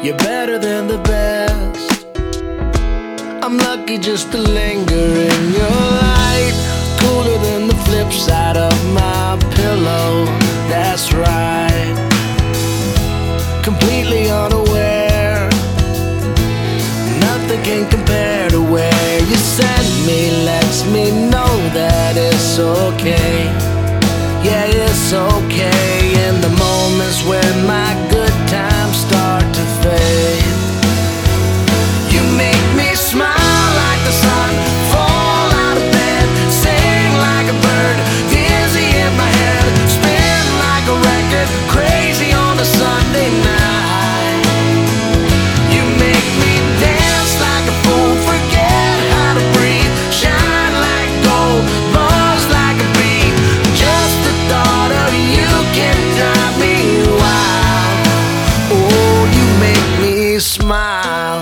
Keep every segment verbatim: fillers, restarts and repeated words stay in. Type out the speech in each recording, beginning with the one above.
You're better than the best. I'm lucky just to linger in your light. Cooler than the flip side of my pillow. That's right. Completely unaware. Nothing can compare to where you send me. Lets me know that it's okay. Yeah, it's okay. In the moments when my good times start to fade, you make me smile like the sun, fall out of bed, sing like a bird, dizzy in my head, spin like a record, crazy on a Sunday night. You make me dance like a fool, forget how to breathe, shine like gold, buzz like a bee. Just the thought of you can drive me wild. Oh, you make me smile.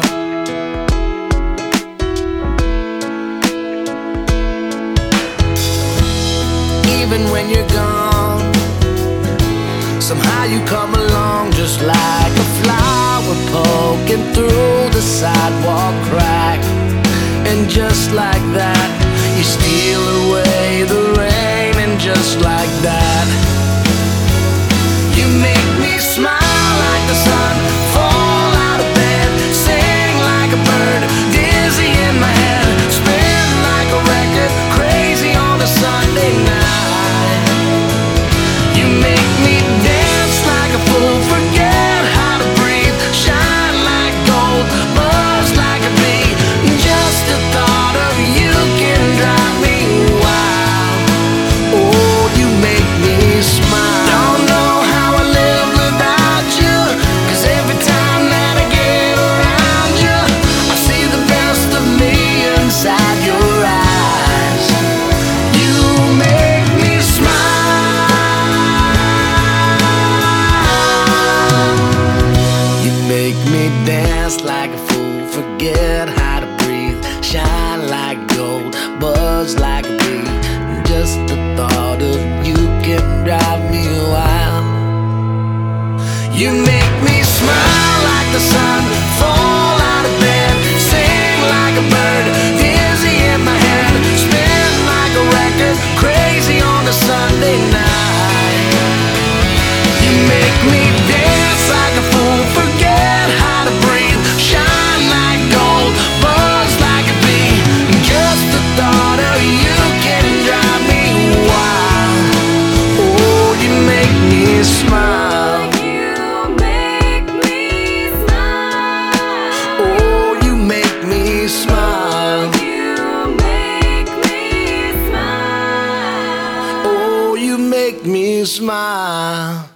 Even when you're gone, somehow you come along just like a flower poking through the sidewalk crack. And just like that, you steal away the rain. And just like that, you make me smile like the sun, fall out of bed, sing like a bird, dizzy in my head, spin like a record, crazy on a Sunday night. You make me dance like a fool, forget how to breathe, shine like gold, buzz like a bee. Just the thought of you can drive me wild. Oh, you make me smile. Don't know how I live without you, 'cause every time that I get around you, I see the best of me inside your eyes. You make me smile. You make me dance like a fool, forget how to breathe, shine like gold, buzz like a bee. Just the thought of you can drive me wild. You make me smile like the sun, fall out of bed, sing like a bird, dizzy in my head, spin like a record, crazy on a Sunday night. You make me dance like a fool, forget how to breathe, shine like gold, buzz like a bee. Just the thought of you can drive me wild. Oh, you make me smile. You make me smile. Oh, you make me smile. You make me smile. Oh, you make me smile.